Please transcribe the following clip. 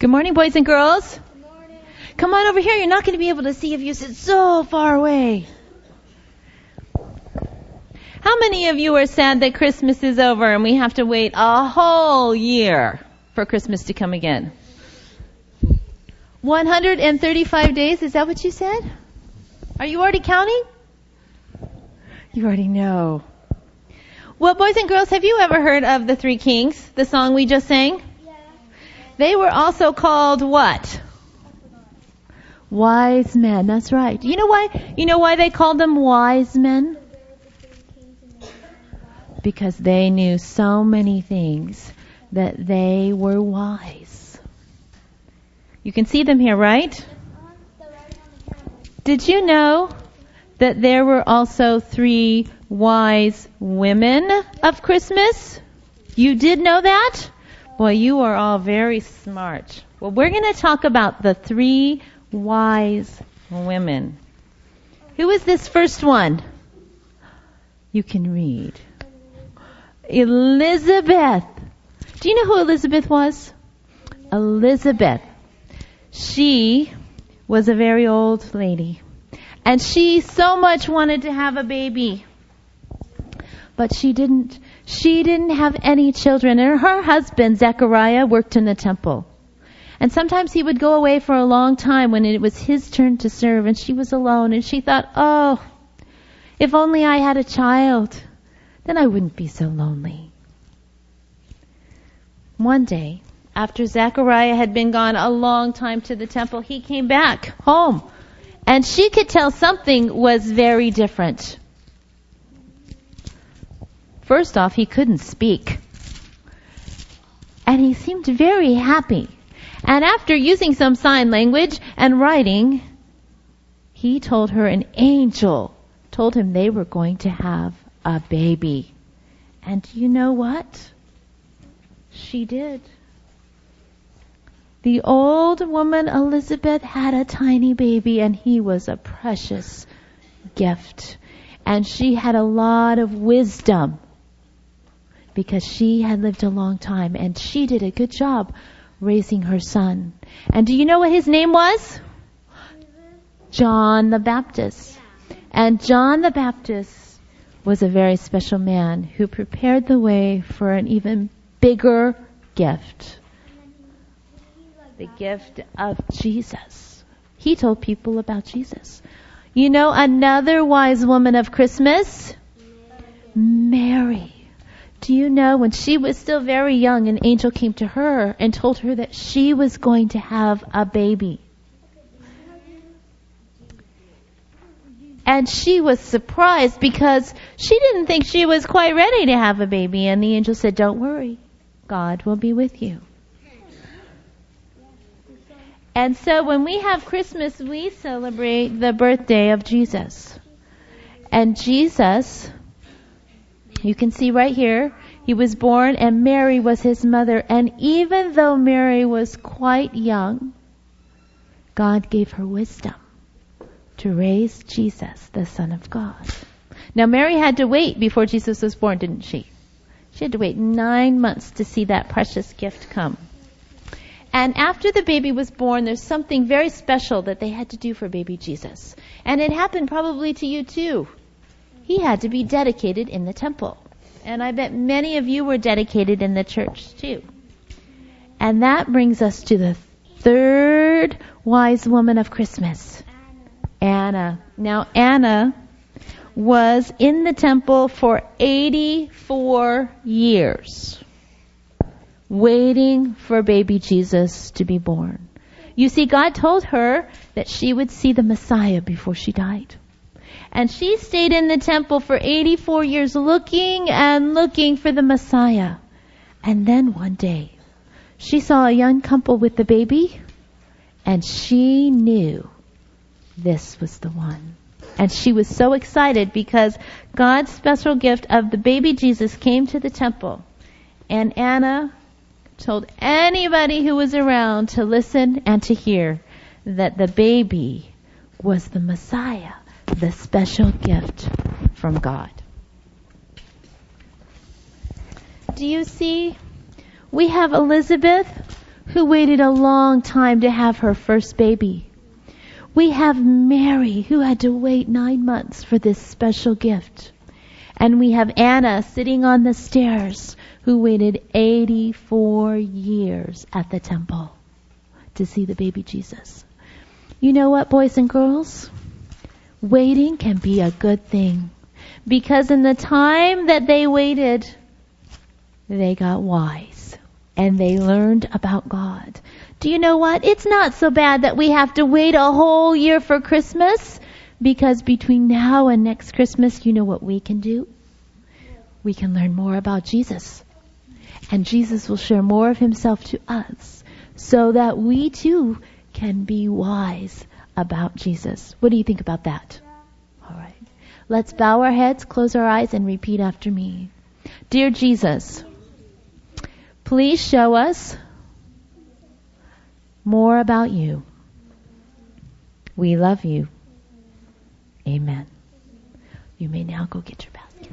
Good morning, boys and girls. Good morning. Come on over here. You're not going to be able to see if you sit so far away. How many of you are sad that Christmas is over and we have to wait a whole year for Christmas to come again? 135 days, is that what you said? Are you already counting? You already know. Well, boys and girls, have you ever heard of the Three Kings, the song we just sang? Yeah. They were also called what? Wise men, that's right. You know why they called them wise men? Because they knew so many things that they were wise. You can see them here, right? Did you know that there were also 3 wise women of Christmas? You did know that? Boy, you are all very smart. Well, we're going to talk about the 3 wise women. Who is this first one? You can read. Elizabeth. Do you know who Elizabeth was? Elizabeth. She was a very old lady. And she so much wanted to have a baby. But she didn't have any children. And her husband, Zechariah, worked in the temple. And sometimes he would go away for a long time when it was his turn to serve. And she was alone. And she thought, oh, if only I had a child, then I wouldn't be so lonely. One day, after Zechariah had been gone a long time to the temple, he came back home. And she could tell something was very different. First off, he couldn't speak. And he seemed very happy. And after using some sign language and writing, he told her an angel told him they were going to have a baby. And you know what? She did. The old woman Elizabeth had a tiny baby, and he was a precious gift. And she had a lot of wisdom because she had lived a long time, and she did a good job raising her son. And do you know what his name was? John the Baptist. And John the Baptist was a very special man who prepared the way for an even bigger gift. The gift of Jesus. He told people about Jesus. You know another wise woman of Christmas? Mary. Do you know when she was still very young, an angel came to her and told her that she was going to have a baby. And she was surprised because she didn't think she was quite ready to have a baby. And the angel said, don't worry, God will be with you. And so when we have Christmas, we celebrate the birthday of Jesus. And Jesus, you can see right here, he was born and Mary was his mother. And even though Mary was quite young, God gave her wisdom to raise Jesus, the Son of God. Now Mary had to wait before Jesus was born, didn't she? She had to wait 9 months to see that precious gift come. And after the baby was born, there's something very special that they had to do for baby Jesus. And it happened probably to you too. He had to be dedicated in the temple. And I bet many of you were dedicated in the church too. And that brings us to the 3rd wise woman of Christmas, Anna. Now Anna was in the temple for 84 years. Waiting for baby Jesus to be born. You see, God told her that she would see the Messiah before she died. And she stayed in the temple for 84 years looking and looking for the Messiah. And then one day, she saw a young couple with the baby, and she knew this was the one. And she was so excited because God's special gift of the baby Jesus came to the temple. And Anna told anybody who was around to listen and to hear that the baby was the Messiah, the special gift from God. Do you see? We have Elizabeth, who waited a long time to have her first baby. We have Mary, who had to wait 9 months for this special gift. And we have Anna sitting on the stairs, who waited 84 years at the temple to see the baby Jesus. You know what, boys and girls? Waiting can be a good thing. Because in the time that they waited, they got wise. And they learned about God. Do you know what? It's not so bad that we have to wait a whole year for Christmas. Because between now and next Christmas, you know what we can do? We can learn more about Jesus. And Jesus will share more of himself to us. So that we too can be wise about Jesus. What do you think about that? All right. Let's bow our heads, close our eyes, and repeat after me. Dear Jesus, please show us more about you. We love you. Amen. You may now go get your basket.